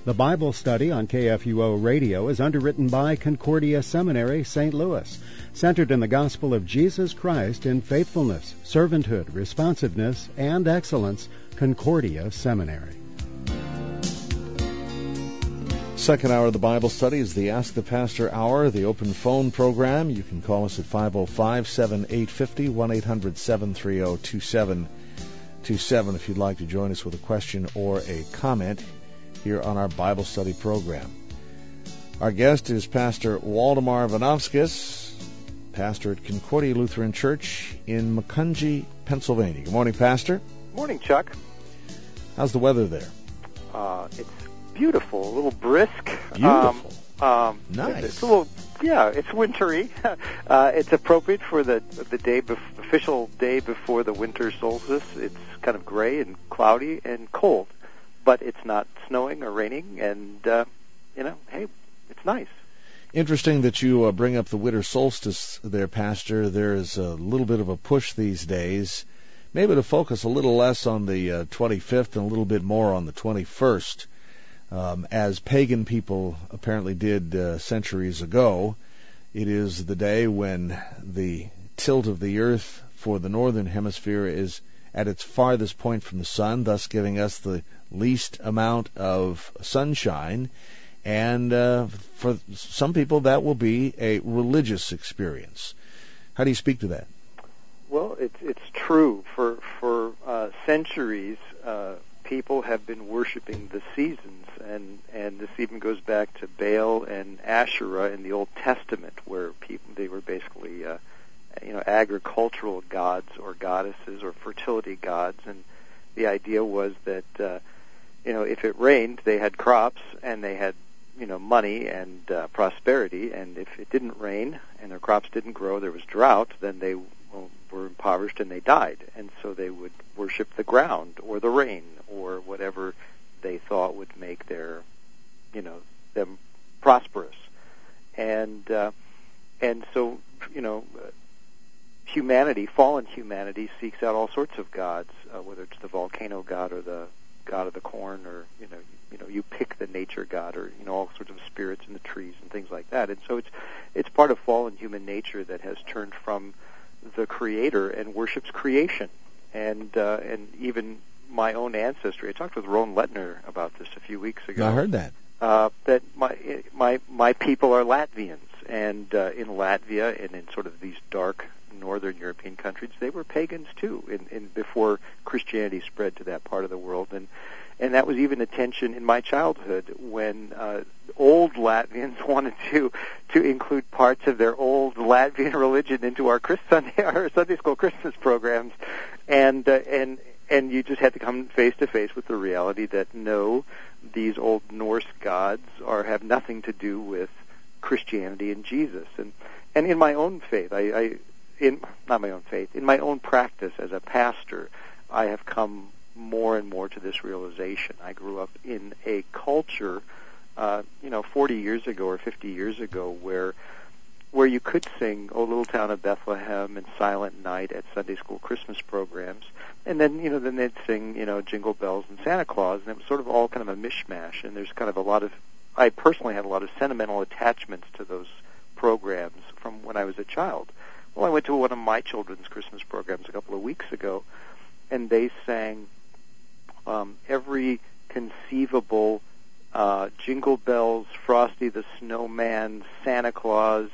The Bible study on KFUO Radio is underwritten by Concordia Seminary, St. Louis, centered in the gospel of Jesus Christ in faithfulness, servanthood, responsiveness, and excellence. Concordia Seminary. Second hour of the Bible study is the Ask the Pastor Hour, the open phone program. You can call us at 505-7850, 1-800-730-2727 if you'd like to join us with a question or a comment here on our Bible study program. Our guest is Pastor Waldemar Vinovskis, pastor at Concordia Lutheran Church in Macungie, Pennsylvania. Good morning, Pastor. Morning, Chuck. How's the weather there? It's beautiful, a little brisk. Beautiful. Nice. It's a little, it's wintry. It's appropriate for the official day before the winter solstice. It's kind of gray and cloudy and cold, but it's not snowing or raining, and hey, it's nice. Interesting that you bring up the winter solstice there, Pastor. There's a little bit of a push these days, maybe to focus a little less on the 25th and a little bit more on the 21st, as pagan people apparently did centuries ago. It is the day when the tilt of the earth for the northern hemisphere is at its farthest point from the sun, thus giving us the least amount of sunshine. And for some people, that will be a religious experience. How do you speak to that? Well, it's true. For centuries, people have been worshiping the seasons, and this even goes back to Baal and Asherah in the Old Testament, where they were basically agricultural gods or goddesses or fertility gods, and the idea was that if it rained, they had crops and they had money and prosperity, and if it didn't rain and their crops didn't grow, there was drought, then they were impoverished and they died, and so they would worship the ground or the rain or whatever they thought would make them prosperous, and so fallen humanity seeks out all sorts of gods, whether it's the volcano god or the god of the corn, or you pick the nature god, or all sorts of spirits in the trees and things like that. And so it's part of fallen human nature that has turned from the Creator and worships creation. And even my own ancestry. I talked with Ron Lettner about this a few weeks ago. I heard that. That my people are Latvians, and in Latvia and in sort of these dark northern European countries, they were pagans too, in before Christianity spread to that part of the world, and that was even a tension in my childhood when old Latvians wanted to include parts of their old Latvian religion into our Sunday school Christmas programs, and you just had to come face to face with the reality that no, these old Norse gods have nothing to do with Christianity and Jesus, and in my own faith, in my own practice as a pastor, I have come more and more to this realization. I grew up in a culture, 40 years ago or 50 years ago, where you could sing "O Little Town of Bethlehem" and "Silent Night" at Sunday school Christmas programs, and then they'd sing "Jingle Bells" and "Santa Claus," and it was sort of all kind of a mishmash. And there's kind of I personally have a lot of sentimental attachments to those programs from when I was a child. Well, I went to one of my children's Christmas programs a couple of weeks ago, and they sang every conceivable Jingle Bells, Frosty the Snowman, Santa Claus,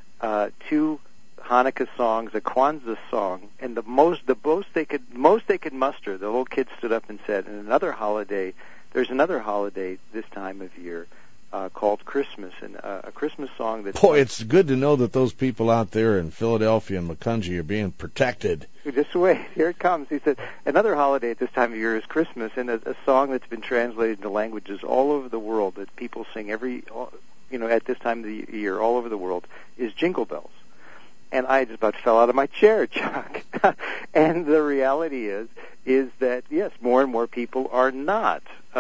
2 Hanukkah songs, a Kwanzaa song, and the most they could muster. The little kids stood up and said, "And there's another holiday this time of year called Christmas," and a Christmas song that... Boy, it's good to know that those people out there in Philadelphia and Macungie are being protected. Just wait, here it comes. He said, another holiday at this time of year is Christmas, and a song that's been translated into languages all over the world that people sing at this time of the year all over the world is Jingle Bells. And I just about fell out of my chair, Chuck. And the reality is that, yes, more and more people are not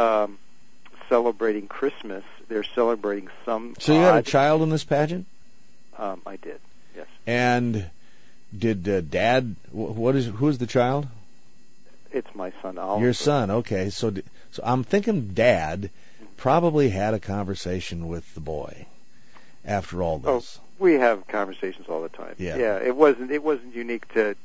celebrating Christmas. They're celebrating some... So you had a child in this pageant? I did, yes. And did Dad... Who is the child? It's my son, Oliver. Your son, okay. So I'm thinking Dad probably had a conversation with the boy after all this. Oh, we have conversations all the time. Yeah. It wasn't unique to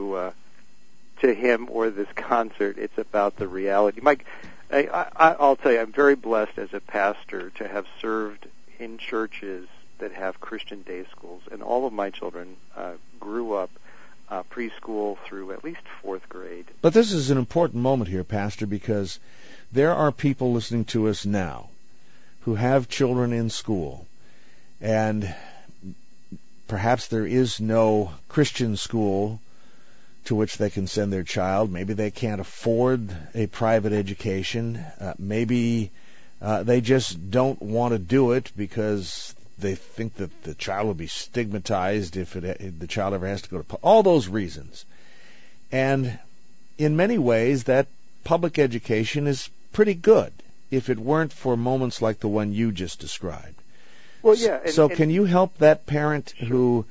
him or this concert. It's about the reality. Mike, I'll tell you, I'm very blessed as a pastor to have served in churches that have Christian day schools, and all of my children grew up preschool through at least fourth grade. But this is an important moment here, Pastor, because there are people listening to us now who have children in school, and perhaps there is no Christian school to which they can send their child. Maybe they can't afford a private education. Maybe they just don't want to do it because they think that the child will be stigmatized if the child ever has to go to all those reasons. And in many ways, that public education is pretty good if it weren't for moments like the one you just described. Well, yeah. And can you help that parent who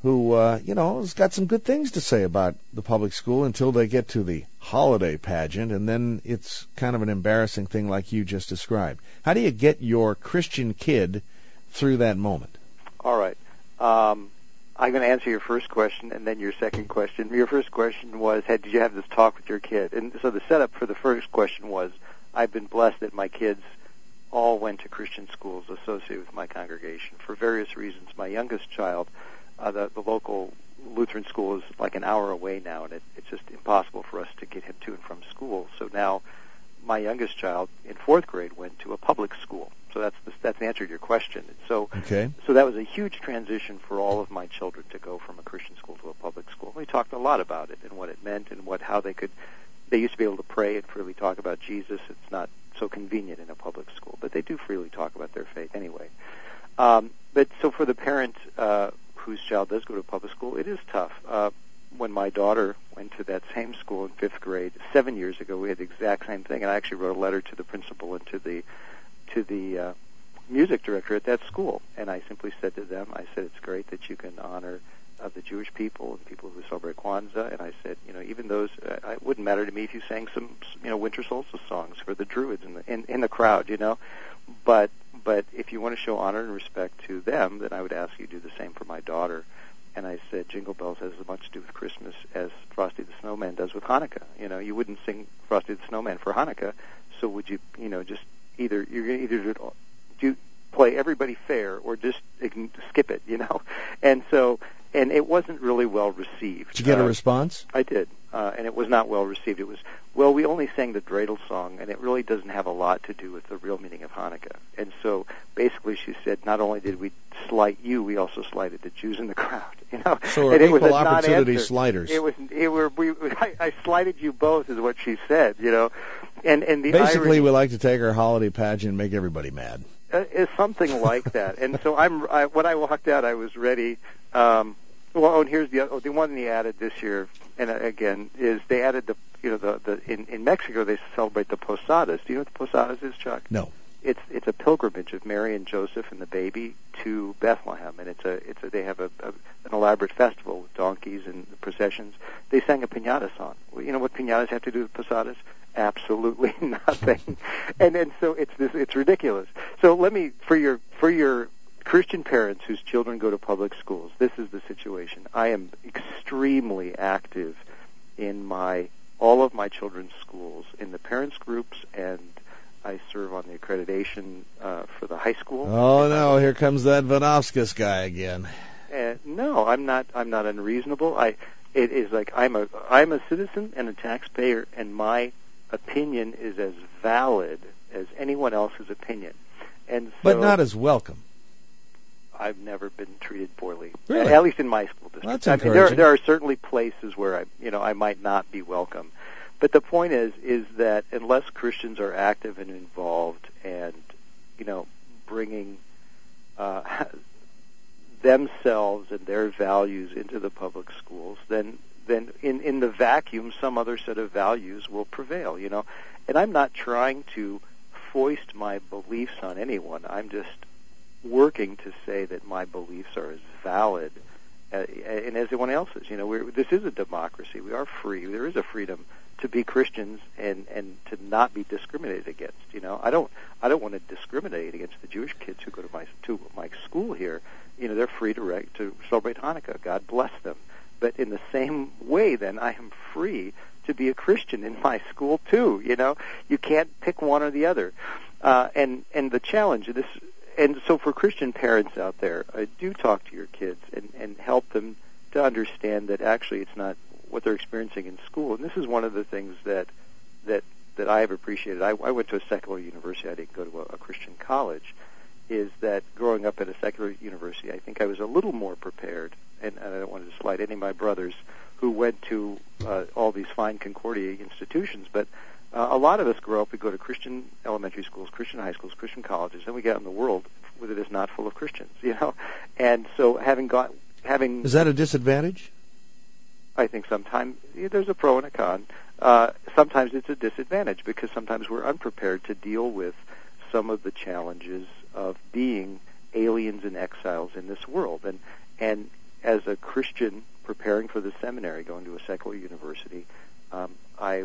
has got some good things to say about the public school until they get to the holiday pageant, and then it's kind of an embarrassing thing like you just described? How do you get your Christian kid through that moment? All right. I'm going to answer your first question and then your second question. Your first question was, did you have this talk with your kid? And so the setup for the first question was, I've been blessed that my kids all went to Christian schools associated with my congregation for various reasons. My youngest child, the local Lutheran school is like an hour away now, and it's just impossible for us to get him to and from school. So now my youngest child in fourth grade went to a public school. So that's the answer to your question. So that was a huge transition for all of my children to go from a Christian school to a public school. We talked a lot about it and what it meant and how they used to be able to pray and freely talk about Jesus. It's not so convenient in a public school, but they do freely talk about their faith anyway. But so for the parent whose child does go to public school, it is tough. When my daughter went to that same school in fifth grade 7 years ago, we had the exact same thing, and I actually wrote a letter to the principal and to the music director at that school, and I simply said to them, I said, it's great that you can honor the Jewish people and people who celebrate Kwanzaa, and I said, even those, it wouldn't matter to me if you sang some, winter solstice songs for the Druids in the crowd, but if you want to show honor and respect to them, then I would ask you to do the same for my daughter. And I said, Jingle Bells has as much to do with Christmas as Frosty the Snowman does with Hanukkah. You wouldn't sing Frosty the Snowman for Hanukkah, so would you, just either do play Everybody Fair or just skip it, and it wasn't really well received. Did you get a response? I did, and it was not well received. It was, well, we only sang the dreidel song, and it really doesn't have a lot to do with the real meaning of Hanukkah. And so basically she said, not only did we slight you, we also slighted the Jews in the crowd. So and equal opportunity sliders. I slighted you both, is what she said. And the basically, we like to take our holiday pageant and make everybody mad. It's something like that. And so when I walked out, I was ready. And here's the one they added this year, and again is they added in Mexico they celebrate the Posadas. Do you know what the Posadas is, Chuck? No. It's a pilgrimage of Mary and Joseph and the baby to Bethlehem, and they have an elaborate festival with donkeys and processions. They sang a piñata song. You know what piñatas have to do with Posadas? Absolutely nothing. and so it's ridiculous. So for your Christian parents whose children go to public schools, this is the situation. I am extremely active in all of my children's schools, in the parents groups, and I serve on the accreditation for the high school. Oh no, here comes that Vanovskis guy again. No, I'm not unreasonable. It is like I'm a citizen and a taxpayer, and my opinion is as valid as anyone else's opinion. And so, but not as welcome. I've never been treated poorly, really? At least in my school district. Well, that's encouraging. There are certainly places where I might not be welcome. But the point is that unless Christians are active and involved and, bringing themselves and their values into the public schools, then in the vacuum, some other set of values will prevail, And I'm not trying to foist my beliefs on anyone. I'm just working to say that my beliefs are as valid and as anyone else's. This is a democracy. We are free. There is a freedom to be Christians and to not be discriminated against. I don't want to discriminate against the Jewish kids who go to my school here. They're free to celebrate Hanukkah. God bless them. But in the same way, then, I am free to be a Christian in my school too. You can't pick one or the other. And the challenge of this, and so for Christian parents out there, do talk to your kids and help them to understand that actually it's not what they're experiencing in school. And this is one of the things that I have appreciated. I went to a secular university. I didn't go to a Christian college. Is that growing up at a secular university, I think I was a little more prepared, and I don't want to slight any of my brothers who went to all these fine Concordia institutions, but a lot of us grow up, we go to Christian elementary schools, Christian high schools, Christian colleges, and we get out in the world where it is not full of Christians, And so having Is that a disadvantage? I think sometimes there's a pro and a con. Sometimes it's a disadvantage because sometimes we're unprepared to deal with some of the challenges of being aliens and exiles in this world. And as a Christian preparing for the seminary, going to a secular university, I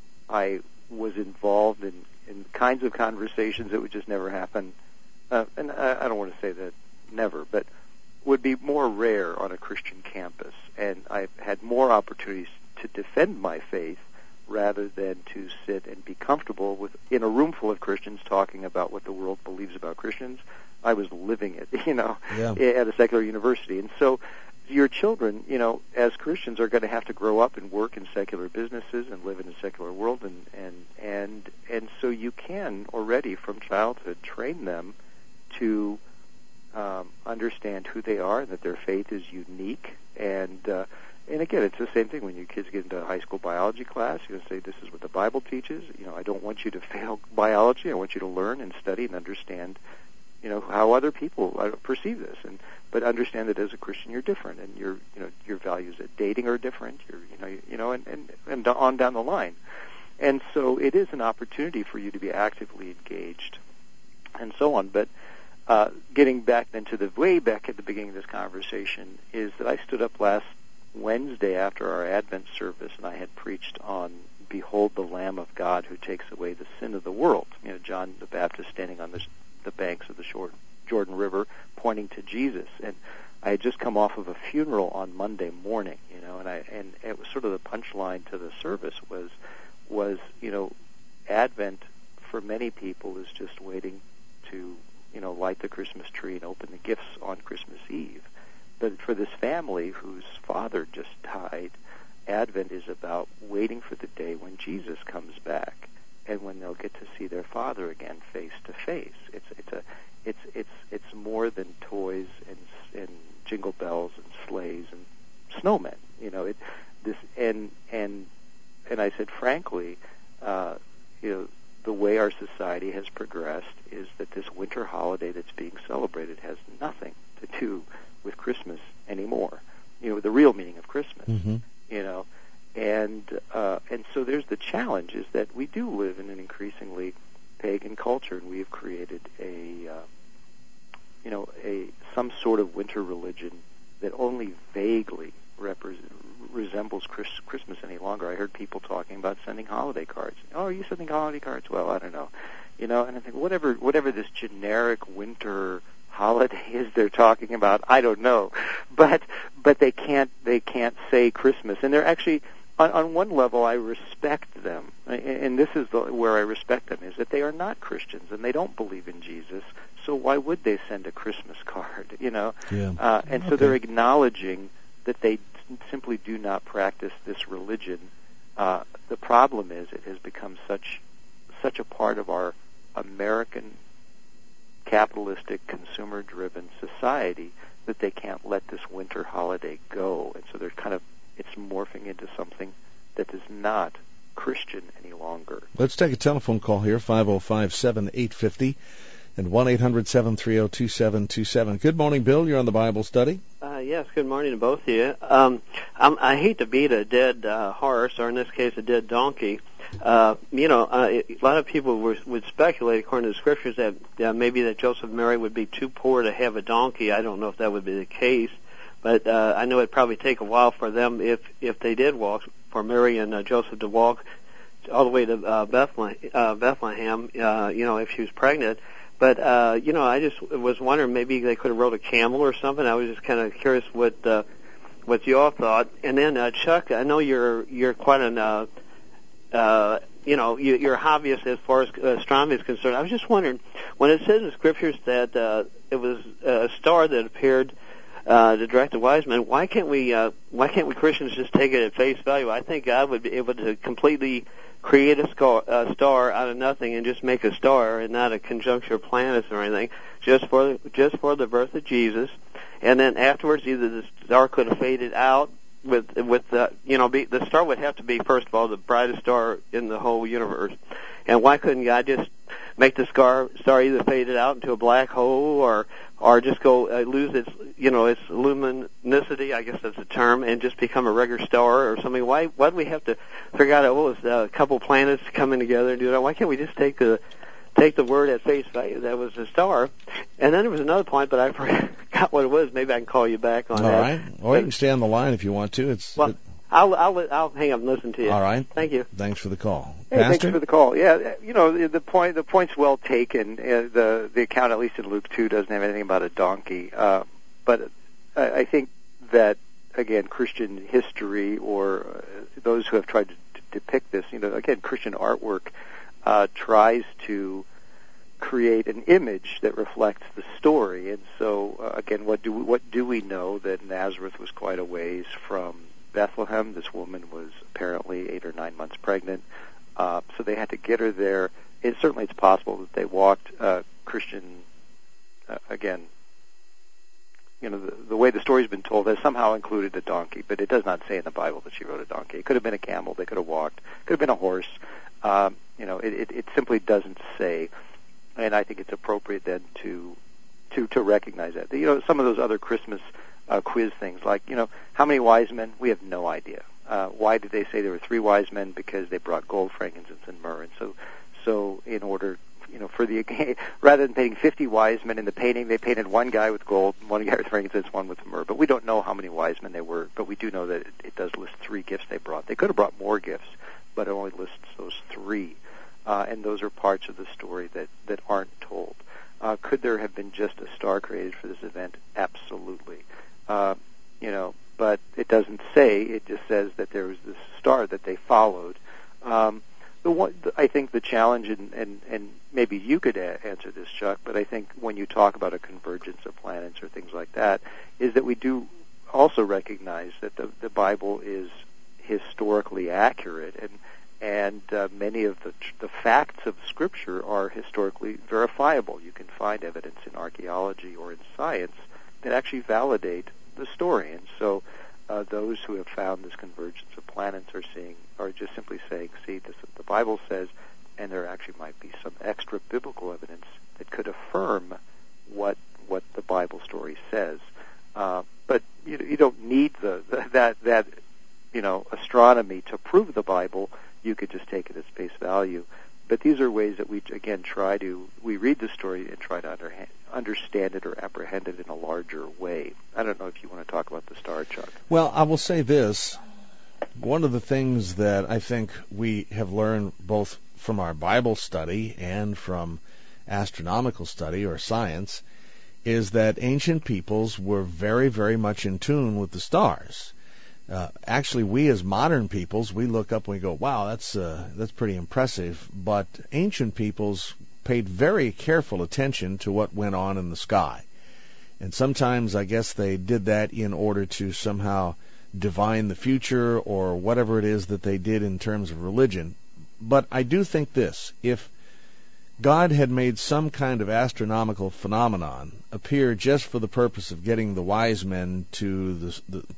was involved in kinds of conversations that would just never happen. And I don't want to say that never, but would be more rare on a Christian campus. And I've had more opportunities to defend my faith rather than to sit and be comfortable in a room full of Christians talking about what the world believes about Christians. I was living it, at a secular university. And so your children, as Christians, are going to have to grow up and work in secular businesses and live in a secular world, and so you can already from childhood train them to understand who they are and that their faith is unique. And again, it's the same thing when your kids get into a high school biology class. You're going to say, this is what the Bible teaches. I don't want you to fail biology. I want you to learn and study and understand, how other people perceive this. But understand that as a Christian, you're different, and your values at dating are different. And on down the line. And so it is an opportunity for you to be actively engaged, and so on. But getting back then to way back at the beginning of this conversation is that I stood up last Wednesday after our Advent service, and I had preached on "Behold the Lamb of God who takes away the sin of the world." John the Baptist standing on the banks of the Jordan River, pointing to Jesus. And I had just come off of a funeral on Monday morning, and it was sort of the punchline to the service was Advent for many people is just waiting to light the Christmas tree and open the gifts on Christmas Eve. But for this family whose father just died, Advent is about waiting for the day when Jesus comes back and when they'll get to see their father again face to face. It's more than toys and jingle bells and sleighs and snowmen. And I said frankly, the way our society has progressed is that this winter holiday that's being celebrated has nothing to do with Christmas anymore. The real meaning of Christmas. Mm-hmm. And so there's the challenge is that we do live in an increasingly pagan culture, and we have created some sort of winter religion that only vaguely resembles Christmas any longer. I heard people talking about sending holiday cards. Oh, are you sending holiday cards? Well, I don't know. And I think whatever this generic winter holiday is they're talking about, I don't know. But they can't say Christmas. And they're actually, on one level, I respect them. And this is where I respect them, is that they are not Christians and they don't believe in Jesus. So why would they send a Christmas card? Yeah. And so they're acknowledging that they simply do not practice this religion. The problem is it has become such a part of our American capitalistic, consumer-driven society that they can't let this winter holiday go. And so it's morphing into something that is not Christian any longer. Let's take a telephone call here, 505-7850 and 1-800-730-2727. Good morning, Bill. You're on the Bible study. Yes, good morning to both of you. I hate to beat a dead horse, or in this case, a dead donkey. A lot of people would speculate, according to the scriptures, that maybe that Joseph and Mary would be too poor to have a donkey. I don't know if that would be the case, but I know it'd probably take a while for them, if they did walk, for Mary and Joseph to walk all the way to Bethlehem, if she was pregnant. But, I just was wondering maybe they could have rode a camel or something. I was just kind of curious what you all thought. And then, Chuck, I know you're quite an, you're a hobbyist as far as astronomy is concerned. I was just wondering, when it says in the scriptures that it was a star that appeared to direct the wise men, why can't we Christians just take it at face value? I think God would be able to completely create a star out of nothing and just make a star and not a conjunction of planets or anything, just for the birth of Jesus. And then afterwards, either the star could have faded out the star would have to be, first of all, the brightest star in the whole universe. And why couldn't God just make the star either faded out into a black hole or just go lose its luminosity, I guess that's the term, and just become a regular star or something? Why do we have to figure out it's a couple planets coming together and do that? Why can't we just take the word at face value that was a star? And then there was another point, but I forgot what it was. Maybe I can call you back on that. All right. Or you can stay on the line if you want to. I'll hang up and listen to you. All right. Thank you. Thanks for the call. Hey, Pastor? thanks for the call. Yeah, the point's well taken. The account, at least in Luke 2, doesn't have anything about a donkey. But I think that, again, Christian history or those who have tried to depict this, again, Christian artwork tries to create an image that reflects the story. And so, again, what do we know? That Nazareth was quite a ways from Bethlehem. This woman was apparently 8 or 9 months pregnant, so they had to get her there. Certainly it's possible that they walked. Christian, again, the way the story's been told has somehow included a donkey, but it does not say in the Bible that she rode a donkey. It could have been a camel. They could have walked. It could have been a horse. It simply doesn't say, and I think it's appropriate then to recognize that. Some of those other Christmas quiz things, like, how many wise men? We have no idea. Why did they say there were 3 wise men? Because they brought gold, frankincense, and myrrh. And so in order, for rather than painting 50 wise men in the painting, they painted one guy with gold, one guy with frankincense, one with myrrh. But we don't know how many wise men there were, but we do know that it does list 3 gifts they brought. They could have brought more gifts, but it only lists those 3. And those are parts of the story that aren't told. Could there have been just a star created for this event? Absolutely. But it doesn't say. It just says that there was this star that they followed. I think the challenge, and maybe you could answer this, Chuck, but I think when you talk about a convergence of planets or things like that, is that we do also recognize that the Bible is historically accurate, and many of the facts of Scripture are historically verifiable. You can find evidence in archaeology or in science that actually validate the story. And so those who have found this convergence of planets are just simply saying, see, this is what the Bible says, and there actually might be some extra biblical evidence that could affirm what the Bible story says. But you don't need that astronomy to prove the Bible. You could just take it at face value. But these are ways that we, again, we read the story and try to understand it or apprehend it in a larger way. I don't know if you want to talk about the star, Chuck. Well, I will say this. One of the things that I think we have learned both from our Bible study and from astronomical study or science is that ancient peoples were very, very much in tune with the stars. Actually, we as modern peoples, we look up and we go, wow, that's pretty impressive. But ancient peoples paid very careful attention to what went on in the sky. And sometimes I guess they did that in order to somehow divine the future or whatever it is that they did in terms of religion. But I do think this, if God had made some kind of astronomical phenomenon appear just for the purpose of getting the wise men to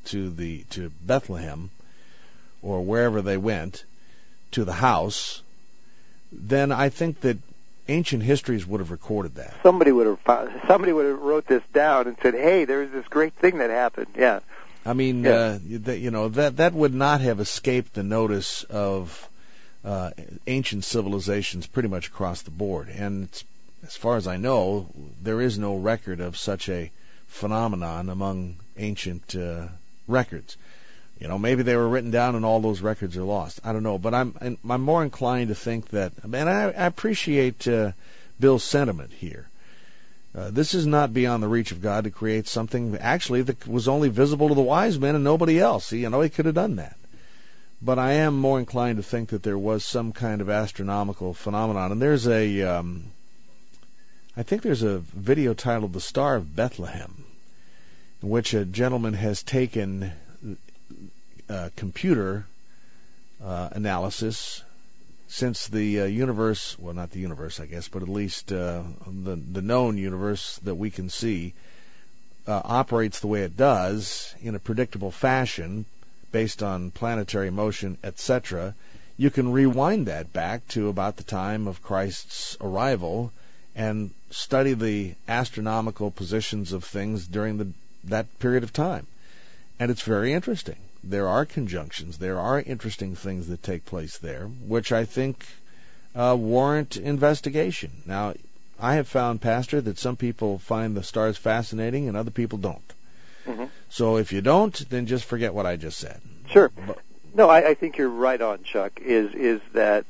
Bethlehem or wherever they went, to the house, then I think that ancient histories would have recorded that. Somebody would have wrote this down and said, "Hey, there was this great thing that happened." Yeah. I mean, that would not have escaped the notice of ancient civilizations pretty much across the board. And as far as I know, there is no record of such a phenomenon among ancient records. Maybe they were written down and all those records are lost. I don't know, but I'm more inclined to think that, and I appreciate Bill's sentiment here. This is not beyond the reach of God to create something actually that was only visible to the wise men and nobody else. He could have done that. But I am more inclined to think that there was some kind of astronomical phenomenon. And there's I think there's a video titled "The Star of Bethlehem," in which a gentleman has taken computer analysis since the universe, well, not the universe, I guess, but at least the known universe that we can see operates the way it does in a predictable fashion based on planetary motion, etc. You can rewind that back to about the time of Christ's arrival and study the astronomical positions of things during that period of time. And it's very interesting. There are conjunctions. There are interesting things that take place there, which I think warrant investigation. Now, I have found, Pastor, that some people find the stars fascinating and other people don't. Mm-hmm. So if you don't, then just forget what I just said. Sure. No, I think you're right on, Chuck. Is that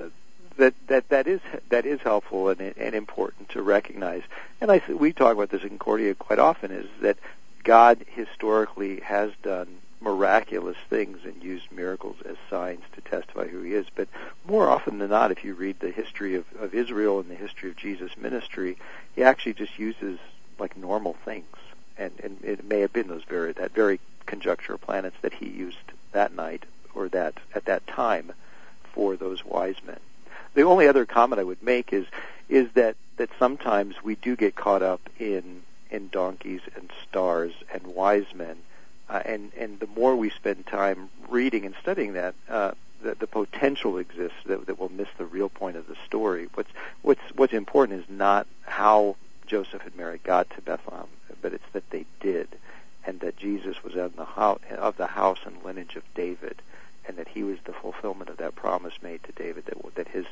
is helpful and important to recognize. And we talk about this in Concordia quite often. Is that God historically has done miraculous things and used miracles as signs to testify who He is. But more often than not, if you read the history of Israel and the history of Jesus' ministry, He actually just uses like normal things. And it may have been that very conjuncture of planets that He used that night or that at that time for those wise men. The only other comment I would make is that sometimes we do get caught up in donkeys and stars and wise men. And the more we spend time reading and studying that, the potential exists that we'll miss the real point of the story. What's important is not how Joseph and Mary got to Bethlehem, but it's that they did, and that Jesus was of the house and lineage of David, and that He was the fulfillment of that promise made to David, that his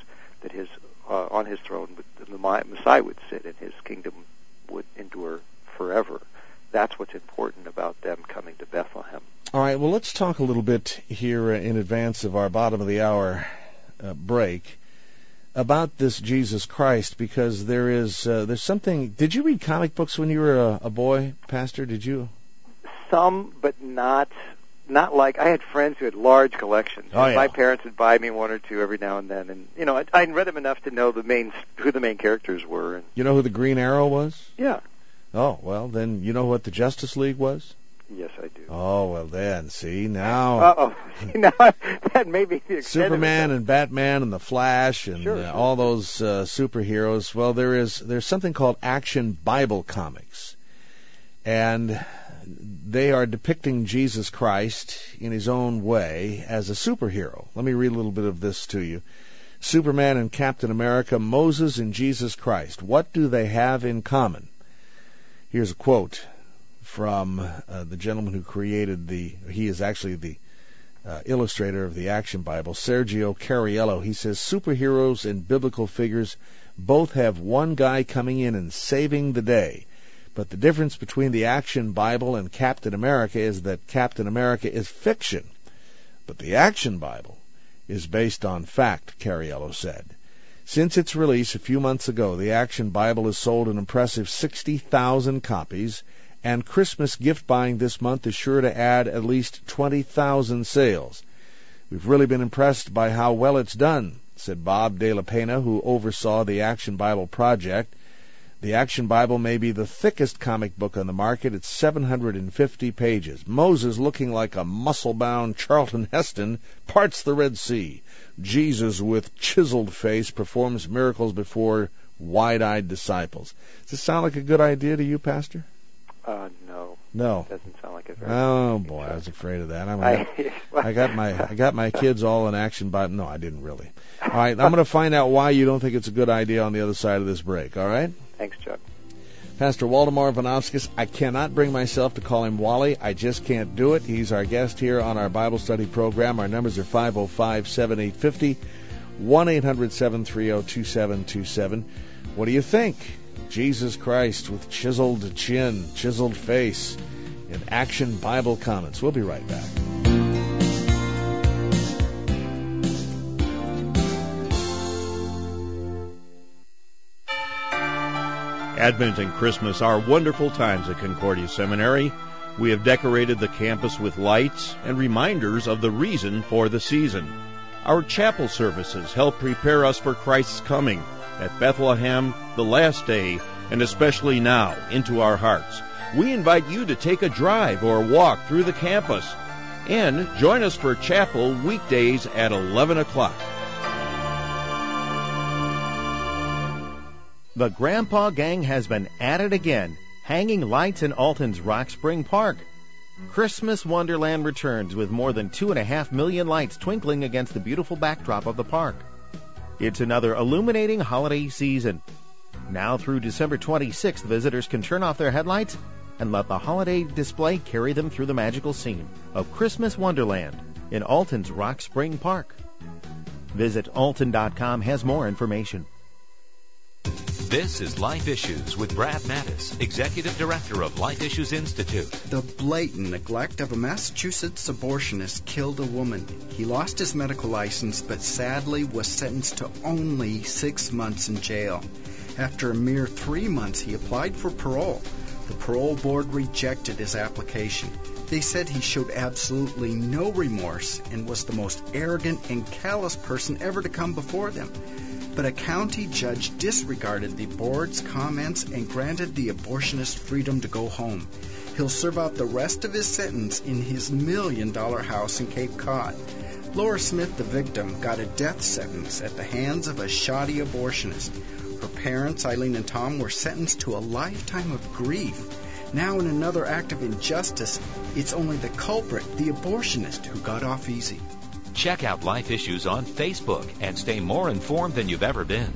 on His throne the Messiah would sit, and His kingdom would endure forever. That's what's important about them coming to Bethlehem. All right, well, let's talk a little bit here in advance of our bottom of the hour break about this Jesus Christ, because there's something. Did you read comic books when you were a boy, Pastor? Did you? Some, but not like I had friends who had large collections. Oh, yeah. My parents would buy me one or two every now and then, and I read them enough to know who the main characters were. And, you know who the Green Arrow was? Yeah. Oh, well, then you know what the Justice League was? Yes, I do. Oh, well then, see, now... Uh-oh. Now, that may be the extent Superman and Batman and the Flash and sure. All those superheroes. Well, there's something called Action Bible Comics. And they are depicting Jesus Christ in His own way as a superhero. Let me read a little bit of this to you. Superman and Captain America, Moses and Jesus Christ. What do they have in common? Here's a quote from the gentleman who created he is actually the illustrator of the Action Bible, Sergio Cariello. He says, superheroes and biblical figures both have one guy coming in and saving the day. But the difference between the Action Bible and Captain America is that Captain America is fiction. But the Action Bible is based on fact, Cariello said. Since its release a few months ago, the Action Bible has sold an impressive 60,000 copies, and Christmas gift buying this month is sure to add at least 20,000 sales. We've really been impressed by how well it's done, said Bob De La Pena, who oversaw the Action Bible project. The Action Bible may be the thickest comic book on the market. It's 750 pages. Moses, looking like a muscle-bound Charlton Heston, parts the Red Sea. Jesus, with chiseled face, performs miracles before wide-eyed disciples. Does this sound like a good idea to you, Pastor? No. No. Doesn't sound like a very Oh boy, I was afraid of that. I got my kids all in Action Bible. No, I didn't really. All right, I'm going to find out why you don't think it's a good idea on the other side of this break. All right? Thanks, Chuck. Pastor Waldemar Vanowskis, I cannot bring myself to call him Wally. I just can't do it. He's our guest here on our Bible study program. Our numbers are 505-7850, 1-800-730-2727. What do you think? Jesus Christ with chiseled chin, chiseled face, in Action Bible Comments. We'll be right back. Advent and Christmas are wonderful times at Concordia Seminary. We have decorated the campus with lights and reminders of the reason for the season. Our chapel services help prepare us for Christ's coming at Bethlehem, the last day, and especially now, into our hearts. We invite you to take a drive or walk through the campus and join us for chapel weekdays at 11 o'clock. The Grandpa Gang has been at it again, hanging lights in Alton's Rock Spring Park. Christmas Wonderland returns with more than 2.5 million lights twinkling against the beautiful backdrop of the park. It's another illuminating holiday season. Now through December 26th, visitors can turn off their headlights and let the holiday display carry them through the magical scene of Christmas Wonderland in Alton's Rock Spring Park. Visit Alton.com has more information. This is Life Issues with Brad Mattis, Executive Director of Life Issues Institute. The blatant neglect of a Massachusetts abortionist killed a woman. He lost his medical license, but sadly was sentenced to only 6 months in jail. After a mere 3 months, he applied for parole. The parole board rejected his application. They said he showed absolutely no remorse and was the most arrogant and callous person ever to come before them. But a county judge disregarded the board's comments and granted the abortionist freedom to go home. He'll serve out the rest of his sentence in his $1 million house in Cape Cod. Laura Smith, the victim, got a death sentence at the hands of a shoddy abortionist. Her parents, Eileen and Tom, were sentenced to a lifetime of grief. Now, in another act of injustice, it's only the culprit, the abortionist, who got off easy. Check out Life Issues on Facebook and stay more informed than you've ever been.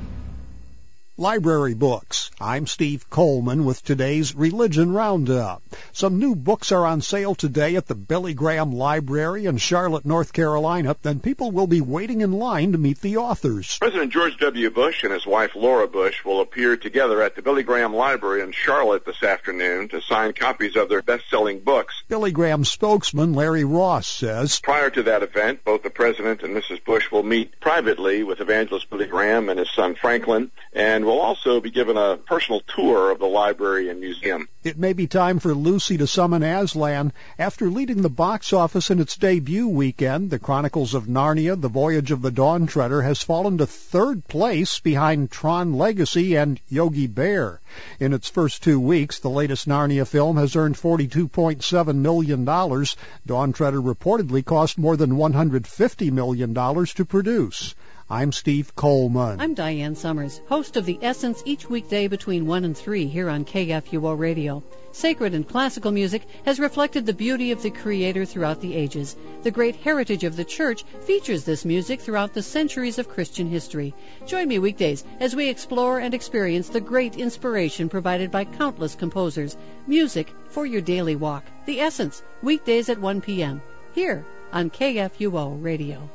Library books. I'm Steve Coleman with today's Religion Roundup. Some new books are on sale today at the Billy Graham Library in Charlotte, North Carolina. Then people will be waiting in line to meet the authors. President George W. Bush and his wife Laura Bush will appear together at the Billy Graham Library in Charlotte this afternoon to sign copies of their best-selling books. Billy Graham spokesman Larry Ross says, prior to that event, both the President and Mrs. Bush will meet privately with evangelist Billy Graham and his son Franklin, and will also be given a personal tour of the library and museum. It may be time for Lucy to summon Aslan. After leading the box office in its debut weekend, The Chronicles of Narnia, The Voyage of the Dawn Treader has fallen to third place behind Tron Legacy and Yogi Bear. In its first 2 weeks, the latest Narnia film has earned $42.7 million. Dawn Treader reportedly cost more than $150 million to produce. I'm Steve Coleman. I'm Diane Summers, host of The Essence each weekday between 1 and 3 here on KFUO Radio. Sacred and classical music has reflected the beauty of the Creator throughout the ages. The great heritage of the Church features this music throughout the centuries of Christian history. Join me weekdays as we explore and experience the great inspiration provided by countless composers. Music for your daily walk. The Essence, weekdays at 1 p.m. here on KFUO Radio.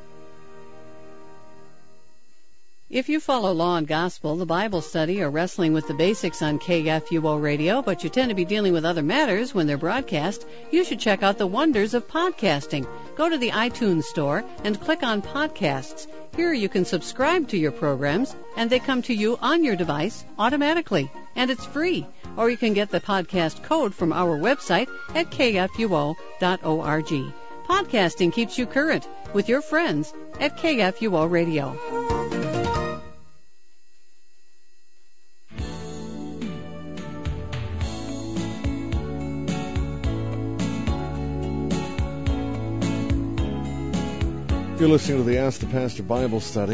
If you follow Law and Gospel, the Bible study, or wrestling with the basics on KFUO Radio, but you tend to be dealing with other matters when they're broadcast, you should check out the wonders of podcasting. Go to the iTunes store and click on Podcasts. Here you can subscribe to your programs, and they come to you on your device automatically. And it's free. Or you can get the podcast code from our website at kfuo.org. Podcasting keeps you current with your friends at KFUO Radio. You're listening to the Ask the Pastor Bible Study.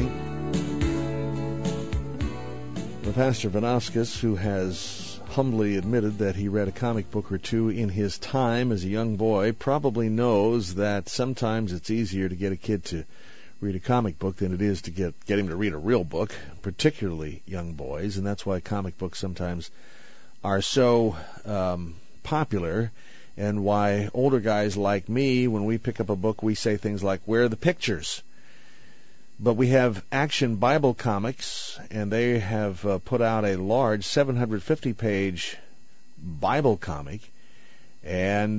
The Pastor Vanaskas, who has humbly admitted that he read a comic book or two in his time as a young boy, probably knows that sometimes it's easier to get a kid to read a comic book than it is to get him to read a real book, particularly young boys, and that's why comic books sometimes are so popular. And why older guys like me, when we pick up a book, we say things like, where are the pictures? But we have Action Bible Comics, and they have put out a large 750-page Bible comic. And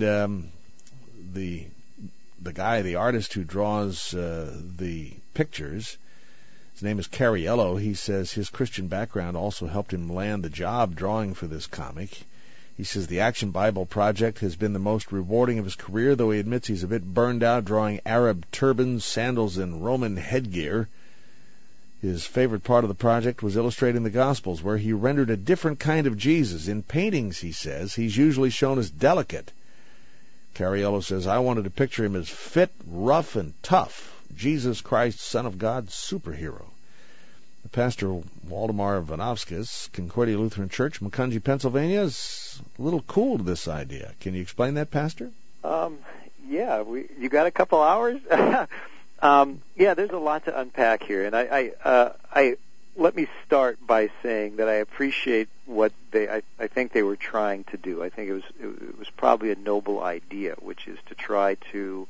the guy, the artist who draws the pictures, His name is Cariello. He says his Christian background also helped him land the job drawing for this comic. He says the Action Bible Project has been the most rewarding of his career, though he admits he's a bit burned out drawing Arab turbans, sandals, and Roman headgear. His favorite part of the project was illustrating the Gospels, where he rendered a different kind of Jesus. In paintings, he says, he's usually shown as delicate. Cariello says, I wanted to picture him as fit, rough, and tough. Jesus Christ, Son of God, superhero. Pastor Waldemar Vanovskis, Concordia Lutheran Church, Macungie, Pennsylvania, is a little cool to this idea. Can you explain that, Pastor? You got a couple hours? There's a lot to unpack here, and I let me start by saying that I appreciate what I think they were trying to do. I think it was probably a noble idea, which is to try to,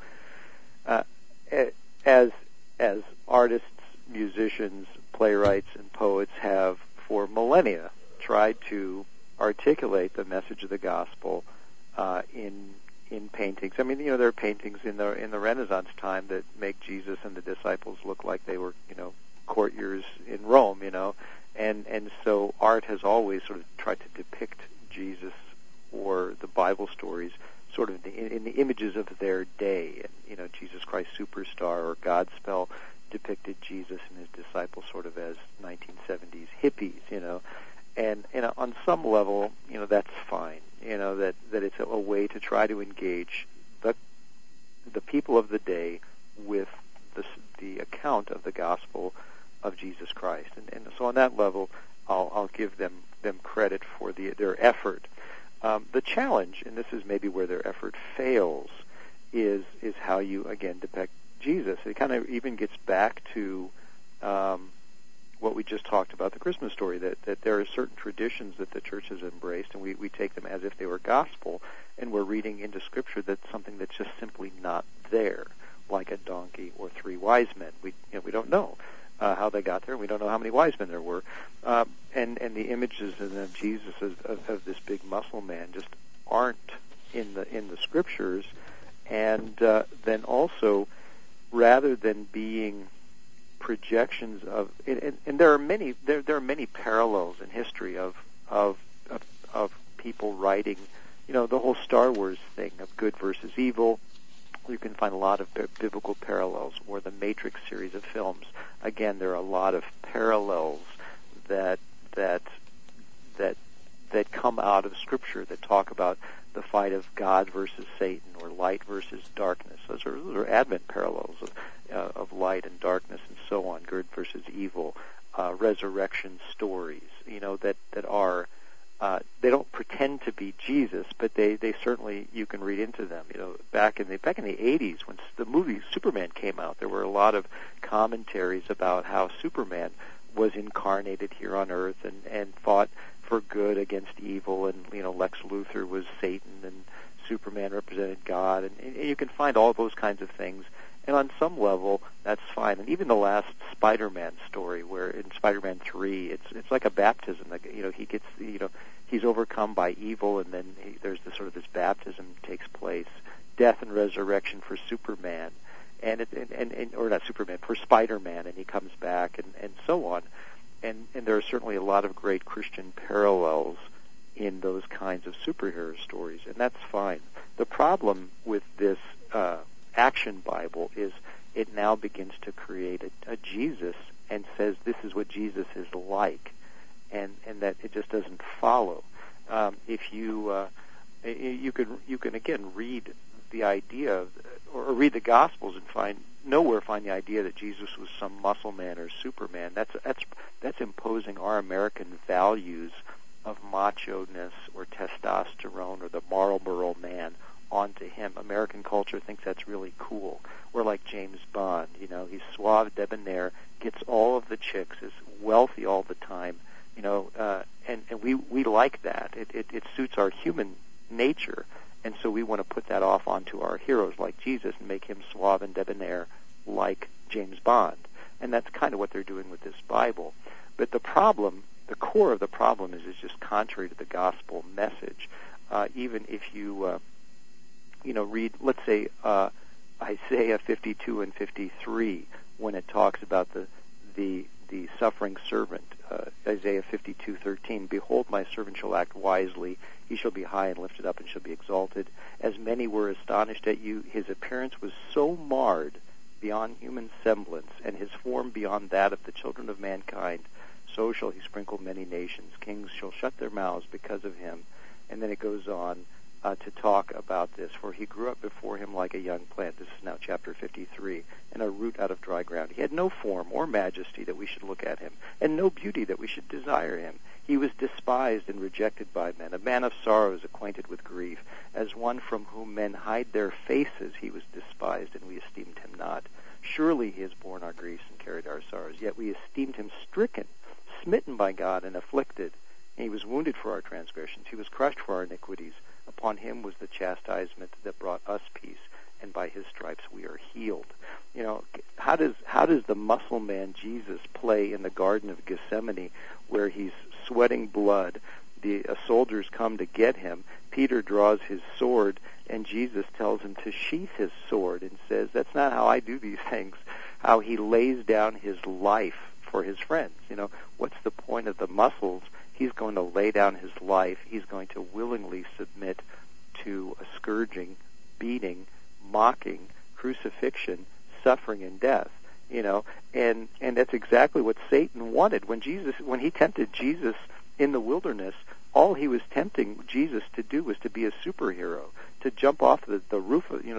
as artists, musicians, playwrights, and poets have for millennia tried to articulate the message of the gospel in paintings. I mean, there are paintings in the Renaissance time that make Jesus and the disciples look like they were, courtiers in Rome, and so art has always sort of tried to depict Jesus or the Bible stories sort of in the images of their day. And, Jesus Christ Superstar or Godspell depicted Jesus and his disciples sort of as 1970s hippies, and on some level, that's fine, that it's a way to try to engage the people of the day with the account of the gospel of Jesus Christ, and so on that level, I'll give them credit for their effort. The challenge, and this is maybe where their effort fails, is how you again depict Jesus. It kind of even gets back to what we just talked about, the Christmas story, that there are certain traditions that the church has embraced, and we take them as if they were gospel, and we're reading into Scripture that's something that's just simply not there, like a donkey or 3 wise men. We don't know how they got there. We don't know how many wise men there were, and the images of Jesus of this big muscle man just aren't in the Scriptures, and then also, rather than being projections of, and there are many parallels in history of people writing, the whole Star Wars thing of good versus evil. You can find a lot of biblical parallels, or the Matrix series of films. Again, there are a lot of parallels that come out of Scripture that talk about the fight of God versus Satan, or light versus darkness. Those are Advent parallels of light and darkness and so on, good versus evil, resurrection stories, that are, they don't pretend to be Jesus, but they certainly, you can read into them. Back in the 80s, when the movie Superman came out, there were a lot of commentaries about how Superman was incarnated here on Earth and fought for good against evil, and Lex Luthor was Satan and Superman represented God, and you can find all those kinds of things. And on some level, that's fine. And even the last Spider-Man story, where in Spider-Man 3, it's like a baptism. Like, he gets, he's overcome by evil, and then there's this baptism takes place, death and resurrection for Superman, or not Superman, for Spider-Man, and he comes back, and so on. And there are certainly a lot of great Christian parallels in those kinds of superhero stories, and that's fine. The problem with this Action Bible is it now begins to create a Jesus and says this is what Jesus is like, and that it just doesn't follow. If you can again read the idea or read the Gospels and find the idea that Jesus was some muscle man or Superman. That's imposing our American values of macho-ness or testosterone or the Marlboro man onto him. American culture thinks that's really cool. We're like James Bond, he's suave, debonair, gets all of the chicks, is wealthy all the time, and we like that. It suits our human nature, and so we want to put that off onto our heroes like Jesus and make him suave and debonair like James Bond. And that's kind of what they're doing with this Bible. But the problem, the core of the problem is just contrary to the gospel message. Even if you read, let's say, Isaiah 52 and 53, when it talks about the the suffering servant, Isaiah 52:13. Behold, my servant shall act wisely; he shall be high and lifted up, and shall be exalted. As many were astonished at you, his appearance was so marred beyond human semblance, and his form beyond that of the children of mankind. So shall he sprinkle many nations. Kings shall shut their mouths because of him. And then it goes on to talk about this. For he grew up before him like a young plant. This is now chapter 53. And a root out of dry ground. He had no form or majesty that we should look at him, and no beauty that we should desire him. He was despised and rejected by men, a man of sorrows, acquainted with grief. As one from whom men hide their faces, he was despised, and we esteemed him not. Surely he has borne our griefs and carried our sorrows. Yet we esteemed him stricken, smitten by God, and afflicted. And he was wounded for our transgressions. He was crushed for our iniquities. Upon him was the chastisement that brought us peace, and by his stripes we are healed. You know, how does the muscle man Jesus play in the Garden of Gethsemane, where he's sweating blood? The soldiers come to get him. Peter draws his sword, and Jesus tells him to sheath his sword and says, that's not how I do these things. How he lays down his life for his friends. You know, what's the point of the muscles? He's going to lay down his life. He's going to willingly submit to a scourging, beating, mocking, crucifixion, suffering, and death. You know, and that's exactly what Satan wanted. When he tempted Jesus in the wilderness, all he was tempting Jesus to do was to be a superhero, to jump off the roof of,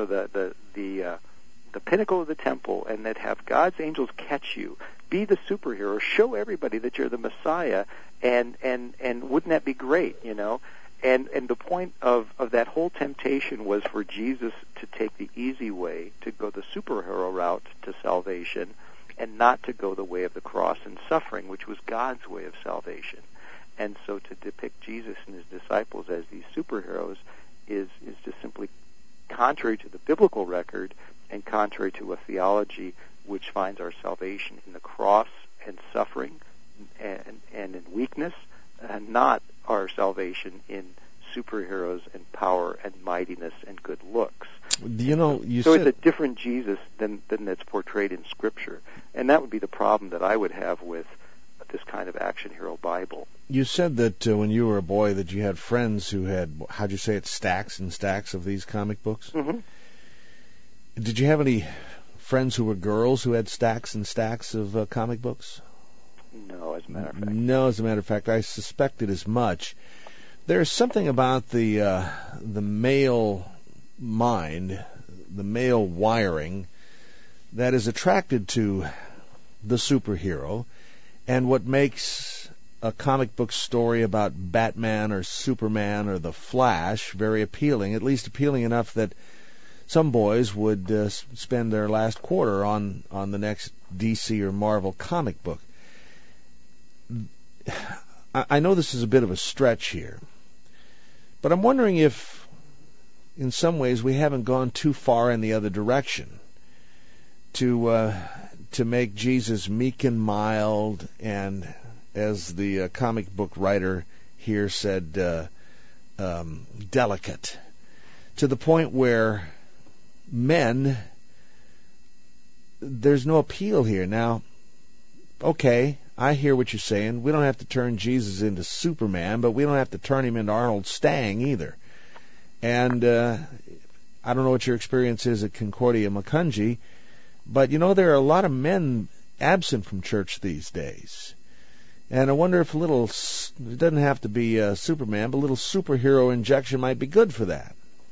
the pinnacle of the temple, and that have God's angels catch you, be the superhero, show everybody that you're the Messiah, and wouldn't that be great, you know? And the point of that whole temptation was for Jesus to take the easy way, to go the superhero route to salvation, and not to go the way of the cross and suffering, which was God's way of salvation. And so to depict Jesus and his disciples as these superheroes is just simply contrary to the biblical record and contrary to a theology which finds our salvation in the cross and suffering and in weakness, and not our salvation in superheroes and power and mightiness and good looks. You know, so it's a different Jesus than that's portrayed in Scripture, and that would be the problem that I would have with this kind of action hero Bible. You said that when you were a boy that you had friends who had, how'd you say it, stacks and stacks of these comic books? Mm-hmm. Did you have any friends who were girls who had stacks and stacks of comic books? No, as a matter of fact. No, as a matter of fact, I suspected as much. There's something about the male mind, the male wiring, that is attracted to the superhero, and what makes a comic book story about Batman or Superman or the Flash very appealing, at least appealing enough that some boys would spend their last quarter on the next DC or Marvel comic book. I know this is a bit of a stretch here, but I'm wondering if, in some ways, we haven't gone too far in the other direction to make Jesus meek and mild, and, as the comic book writer here said, delicate, to the point where men, there's no appeal here. Now, okay, I hear what you're saying. We don't have to turn Jesus into Superman, but we don't have to turn him into Arnold Stang either. And I don't know what your experience is at Concordia Macungie, but you know, there are a lot of men absent from church these days. And I wonder if it doesn't have to be Superman, but a little superhero injection might be good for that.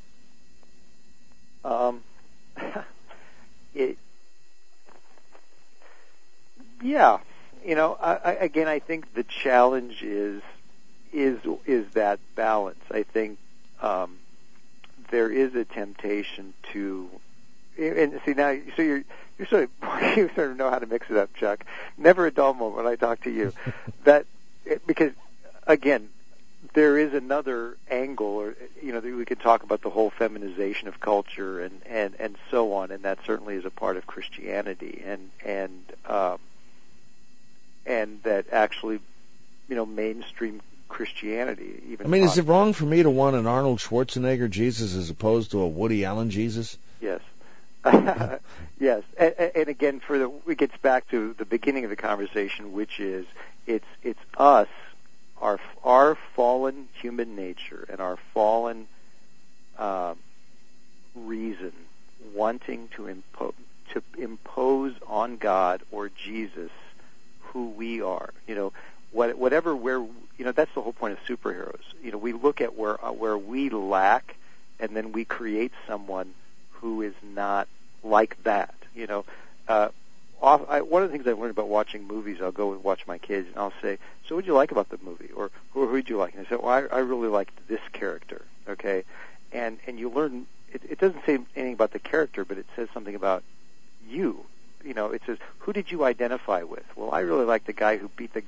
Yeah, you know, I think the challenge is that balance. I think there is a temptation to, and see now, so you sort of know how to mix it up, Chuck. Never a dull moment when I talk to you. Because again, there is another angle, or you know, we could talk about the whole feminization of culture and so on, and that certainly is a part of Christianity, and that actually, you know, mainstream Christianity even. I mean, is it wrong for me to want an Arnold Schwarzenegger Jesus as opposed to a Woody Allen Jesus? Yes. Yes, and again, it gets back to the beginning of the conversation, which is it's us, our fallen human nature and our fallen reason wanting to impose on God or Jesus who we are. That's the whole point of superheroes. We look at where we lack, and then we create someone who is not like that. One of the things I've learned about watching movies, I'll go and watch my kids, and I'll say, "So what did you like about the movie?" Or "Who did you like?" And they say, "Well, I really liked this character." Okay, and you learn. It doesn't say anything about the character, but it says something about you. It says, "Who did you identify with?" Well, I really like the guy who beat the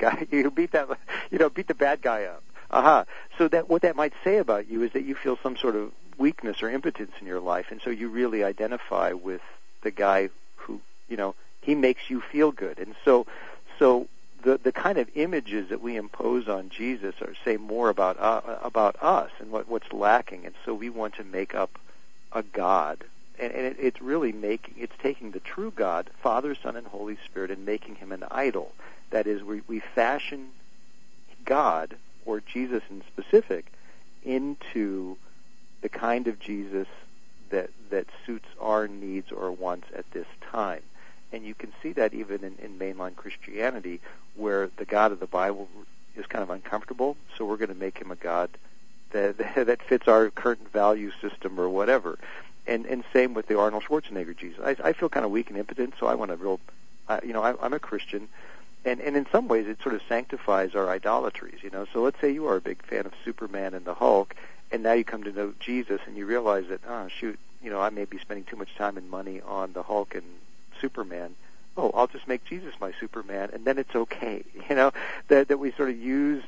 bad guy up. Aha. So that what that might say about you is that you feel some sort of weakness or impotence in your life, and so you really identify with the guy who, he makes you feel good. And so the kind of images that we impose on Jesus say more about us and what's lacking, and so we want to make up a God. And it's taking the true God, Father, Son, and Holy Spirit, and making him an idol. That is, we fashion God, or Jesus in specific, into the kind of Jesus that suits our needs or wants at this time. And you can see that even in mainline Christianity, where the God of the Bible is kind of uncomfortable, so we're going to make him a God that fits our current value system or whatever. And same with the Arnold Schwarzenegger Jesus. I feel kind of weak and impotent, so I want I'm a Christian, and in some ways it sort of sanctifies our idolatries, So let's say you are a big fan of Superman and the Hulk, and now you come to know Jesus, and you realize that, I may be spending too much time and money on the Hulk and Superman. Oh, I'll just make Jesus my Superman, and then it's okay, that we sort of use,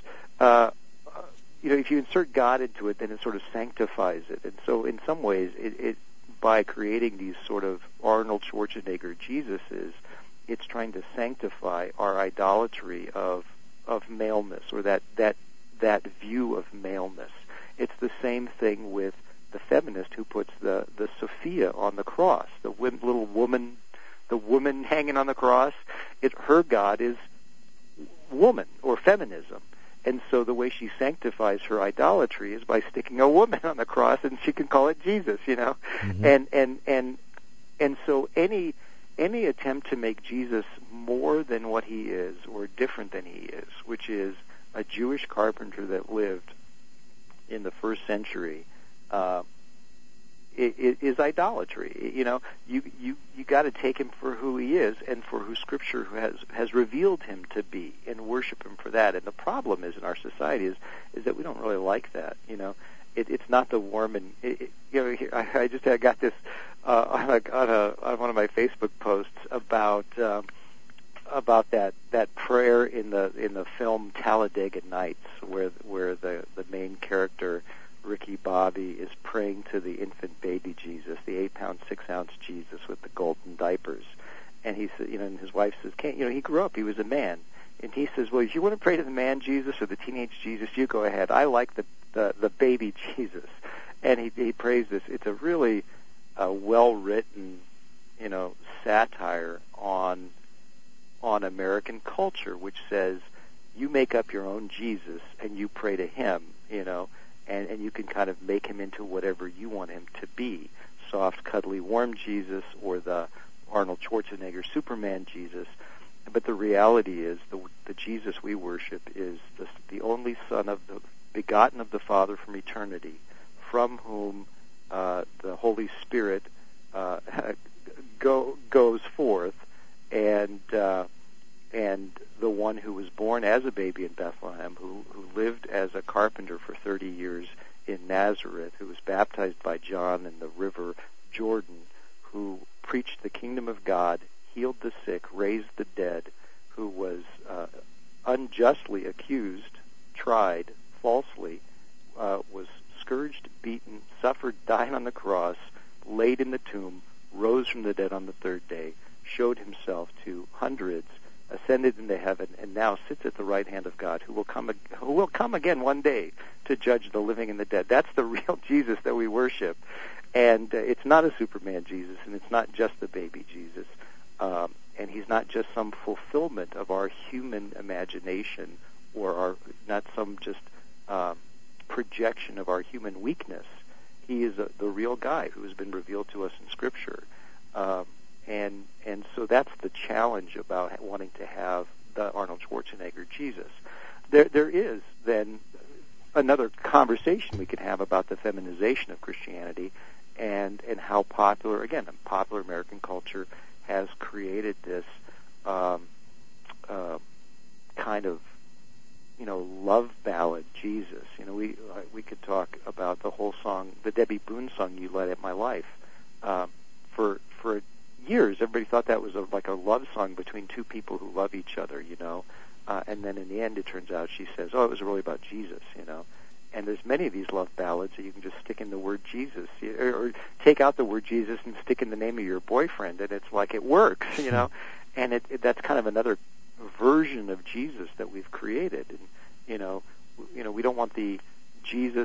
if you insert God into it, then it sort of sanctifies it. And so in some ways, it by creating these sort of Arnold Schwarzenegger Jesuses, it's trying to sanctify our idolatry of maleness, or that view of maleness. It's the same thing with the feminist who puts the Sophia on the cross, the little woman, the woman hanging on the cross. Her God is woman, or feminism. And so the way she sanctifies her idolatry is by sticking a woman on the cross, and she can call it Jesus, Mm-hmm. And so any attempt to make Jesus more than what he is, or different than he is, which is a Jewish carpenter that lived in the first century, is idolatry. You got to take him for who he is and for who Scripture has revealed him to be, and worship him for that. And the problem is in our society is that we don't really like that. It's not the warm and I got this on one of my Facebook posts about that prayer in the film Talladega Nights, where the main character, Ricky Bobby, is praying to the infant baby Jesus, the 8-pound, 6-ounce Jesus with the golden diapers. And he said, and his wife says, he grew up, he was a man. And he says, well, if you want to pray to the man Jesus or the teenage Jesus, you go ahead. I like the baby Jesus. And he prays this. It's a really well-written, satire on American culture, which says you make up your own Jesus and you pray to him, and you can kind of make him into whatever you want him to be. Soft, cuddly, warm Jesus, or the Arnold Schwarzenegger Superman Jesus. But the reality is the Jesus we worship is the only Son begotten of the Father from eternity, from whom the Holy Spirit goes forth, and the one who was born as a baby in Bethlehem, who lived as a carpenter for 30 years in Nazareth, who was baptized by John in the river Jordan, who preached the kingdom of God, healed the sick, raised the dead, who was unjustly accused, tried falsely, was scourged, beaten, suffered, died on the cross, laid in the tomb, rose from the dead on the third day, showed himself to hundreds, ascended into heaven, and now sits at the right hand of God, who will come again one day to judge the living and the dead. That's the real Jesus that we worship. And it's not a Superman Jesus, and it's not just the baby Jesus. And he's not just some fulfillment of our human imagination or not some just projection of our human weakness. He is the real guy who has been revealed to us in Scripture. And so that's the challenge about wanting to have the Arnold Schwarzenegger Jesus. There is then another conversation we can have about the feminization of Christianity and how popular American culture has created this kind of love ballad Jesus. We could talk about the whole song, the Debbie Boone song, "You Light Up My Life." For years, everybody thought that was like a love song between two people who love each other, and then in the end, it turns out she says, "Oh, it was really about Jesus," And there's many of these love ballads that you can just stick in the word Jesus, or take out the word Jesus and stick in the name of your boyfriend, and it's like it works, And that's kind of another version of Jesus that we've created, and we don't want the Jesus,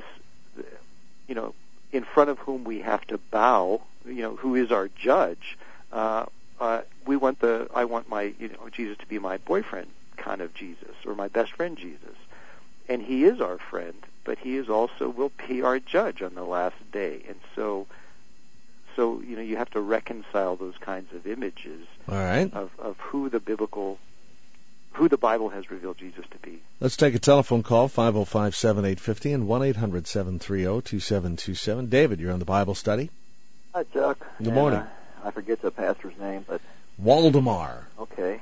in front of whom we have to bow, who is our judge. I want my Jesus to be my boyfriend kind of Jesus, or my best friend Jesus, and he is our friend, but he is also will be our judge on the last day, and so you have to reconcile those kinds of images. All right. Of who the Bible has revealed Jesus to be. Let's take a telephone call, 505-7850 and 1-800-730-2727. David, you're on the Bible study. Hi, Chuck. Good morning. I forget the pastor's name, but Waldemar. Okay.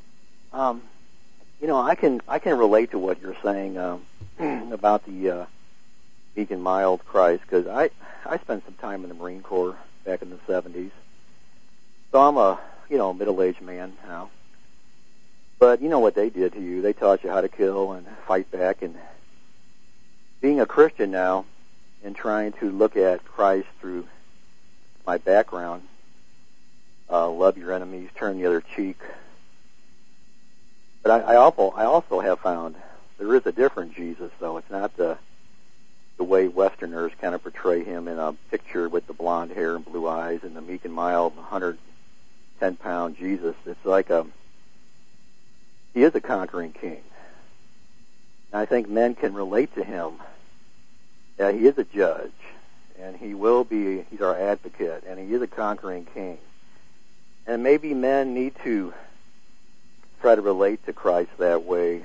I can relate to what you're saying about the meek and mild Christ, because I spent some time in the Marine Corps back in the 70s. So I'm a middle-aged man now. But you know what they did to you. They taught you how to kill and fight back. And being a Christian now and trying to look at Christ through my background, love your enemies, turn the other cheek. But I also have found there is a different Jesus, though. It's not the way Westerners kind of portray him in a picture with the blonde hair and blue eyes and the meek and mild 110-pound Jesus. It's like he is a conquering king. And I think men can relate to him. Yeah, he is a judge, and he's our advocate, and he is a conquering king. And maybe men need to try to relate to Christ that way,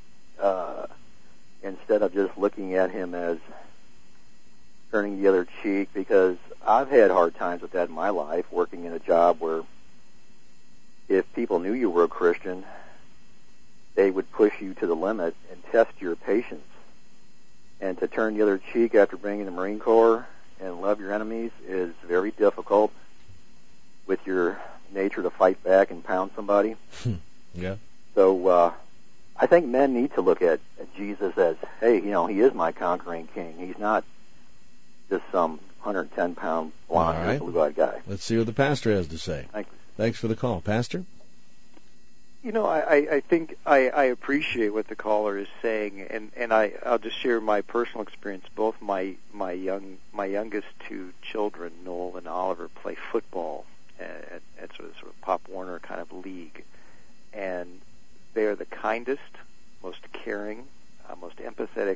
instead of just looking at him as turning the other cheek, because I've had hard times with that in my life, working in a job where if people knew you were a Christian, they would push you to the limit and test your patience. And to turn the other cheek after being in the Marine Corps and love your enemies is very difficult with your nature to fight back and pound somebody. Yeah. So I think men need to look at Jesus as, hey, he is my conquering king. He's not just some 110-pound blonde blue-eyed guy. Let's see what the pastor has to say. Thank you. Thanks for the call. Pastor? I think I appreciate what the caller is saying, and I'll just share my personal experience. Both my youngest two children, Noel and Oliver, play football at sort of Pop Warner kind of league, and they are the kindest, most caring, most empathetic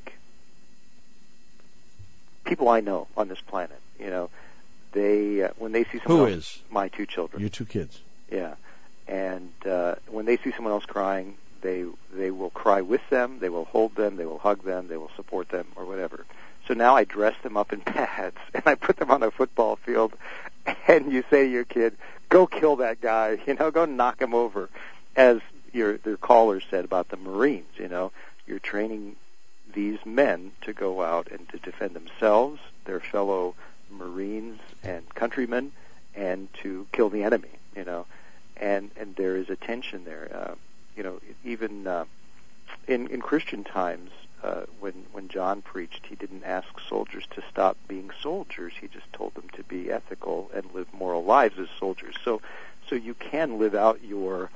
people I know on this planet. They when they see someone else, my two children, your two kids, yeah. And when they see someone else crying, they will cry with them, they will hold them, they will hug them, they will support them, or whatever. So now I dress them up in pads, and I put them on a football field, and you say to your kid, go kill that guy, go knock him over. As the caller said about the Marines, you're training these men to go out and to defend themselves, their fellow Marines and countrymen, and to kill the enemy, And there is a tension there. Even in Christian times, when John preached, he didn't ask soldiers to stop being soldiers. He just told them to be ethical and live moral lives as soldiers. So you can live out your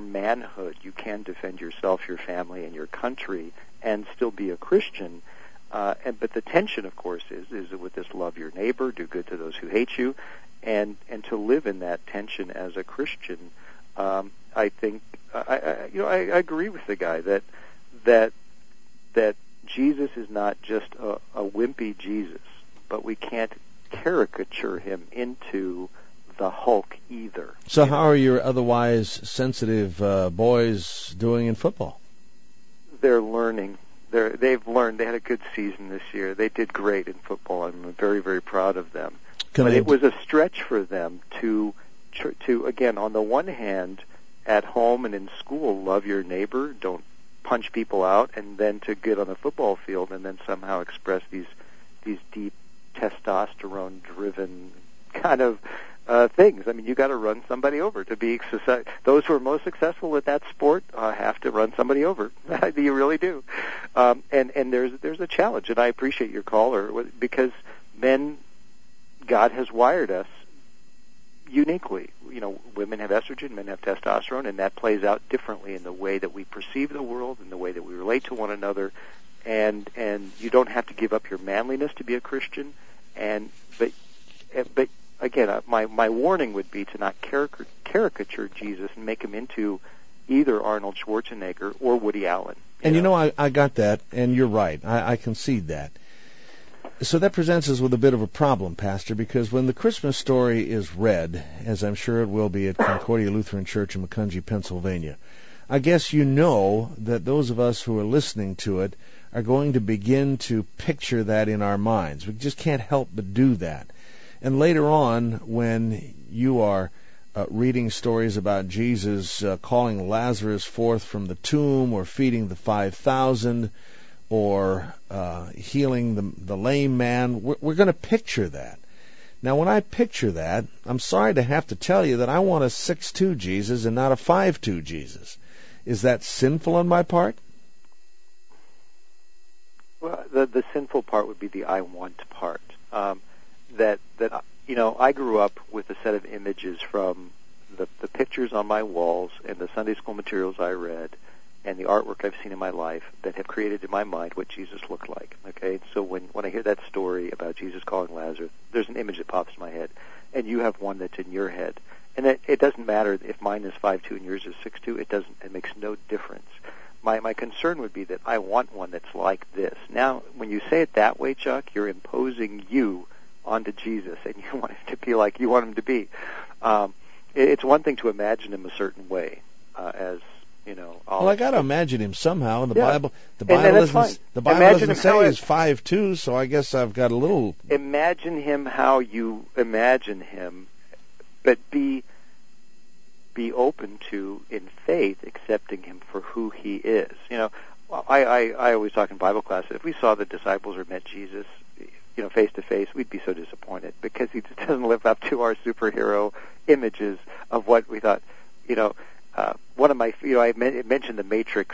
manhood. You can defend yourself, your family, and your country, and still be a Christian. But the tension, of course, is with this love your neighbor, do good to those who hate you, and to live in that tension as a Christian. I think I agree with the guy that Jesus is not just a wimpy Jesus, but we can't caricature him into the Hulk either. So how are your otherwise sensitive boys doing in football? They're learning. They've learned. They had a good season this year. They did great in football. I'm very, very proud of them. But it was a stretch for them to again, on the one hand, at home and in school, love your neighbor, don't punch people out, and then to get on the football field and then somehow express these deep testosterone-driven kind of things. I mean, you got to run somebody over to be those who are most successful at that sport have to run somebody over. You really do. And there's a challenge, and I appreciate your caller because men, God has wired us uniquely. Women have estrogen, men have testosterone, and that plays out differently in the way that we perceive the world, in the way that we relate to one another. And you don't have to give up your manliness to be a Christian. But again, my warning would be to not caricature Jesus and make him into either Arnold Schwarzenegger or Woody Allen. And I got that, and you're right. I concede that. So that presents us with a bit of a problem, Pastor, because when the Christmas story is read, as I'm sure it will be at Concordia Lutheran Church in Macungie, Pennsylvania, I guess you know that those of us who are listening to it are going to begin to picture that in our minds. We just can't help but do that. And later on, when you are reading stories about Jesus calling Lazarus forth from the tomb, or feeding the 5,000, or healing the lame man, we're going to picture that. Now, when I picture that, I'm sorry to have to tell you that I want a 6'2" Jesus and not a 5'2" Jesus. Is that sinful on my part? Well, the sinful part would be the I want part. That I grew up with a set of images from the pictures on my walls and the Sunday school materials I read and the artwork I've seen in my life that have created in my mind what Jesus looked like. Okay, so when I hear that story about Jesus calling Lazarus, there's an image that pops in my head, and you have one that's in your head. And it doesn't matter if mine is 5'2" and yours is 6'2". It makes no difference. My concern would be that I want one that's like this. Now, when you say it that way, Chuck, you're imposing you onto Jesus, and you want him to be like you want him to be. It's one thing to imagine him a certain way, well, I got to imagine him somehow. And the Bible doesn't say he's 5'2", so I guess I've got a little. Imagine him how you imagine him, but be open to, in faith, accepting him for who he is. I always talk in Bible class that if we saw the disciples or met Jesus, face to face, we'd be so disappointed because he just doesn't live up to our superhero images of what we thought. One of my, I mentioned the Matrix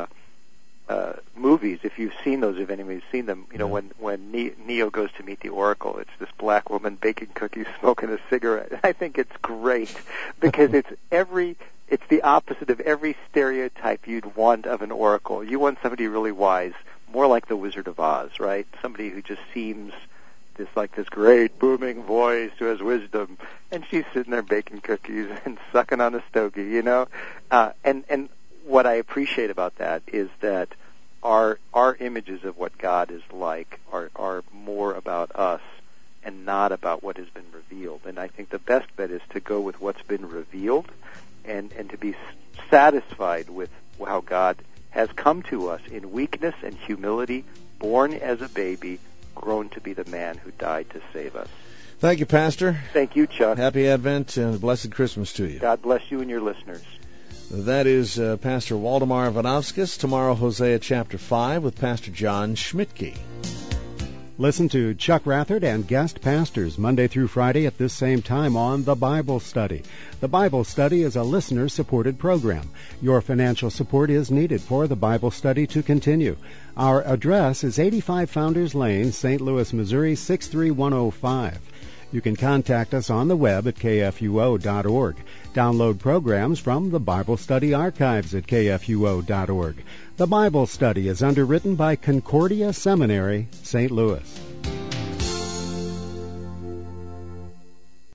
movies. If you've seen those, if anybody's seen them, when Neo goes to meet the Oracle, it's this black woman baking cookies, smoking a cigarette. I think it's great because it's the opposite of every stereotype you'd want of an oracle. You want somebody really wise, more like the Wizard of Oz, right? Somebody who just seems this great booming voice who has wisdom, and she's sitting there baking cookies and sucking on a stogie, And what I appreciate about that is that our images of what God is like are more about us and not about what has been revealed. And I think the best bet is to go with what's been revealed and to be satisfied with how God has come to us in weakness and humility, born as a baby, grown to be the man who died to save us. Thank you, Pastor. Thank you, Chuck. Happy Advent and a blessed Christmas to you. God bless you and your listeners. That is Pastor Waldemar Ivanovskis. Tomorrow, Hosea chapter 5 with Pastor John Schmidtke. Listen to Chuck Rathert and guest pastors Monday through Friday at this same time on The Bible Study. The Bible Study is a listener-supported program. Your financial support is needed for the Bible Study to continue. Our address is 85 Founders Lane, St. Louis, Missouri, 63105. You can contact us on the web at kfuo.org. Download programs from the Bible Study archives at kfuo.org. The Bible Study is underwritten by Concordia Seminary, St. Louis.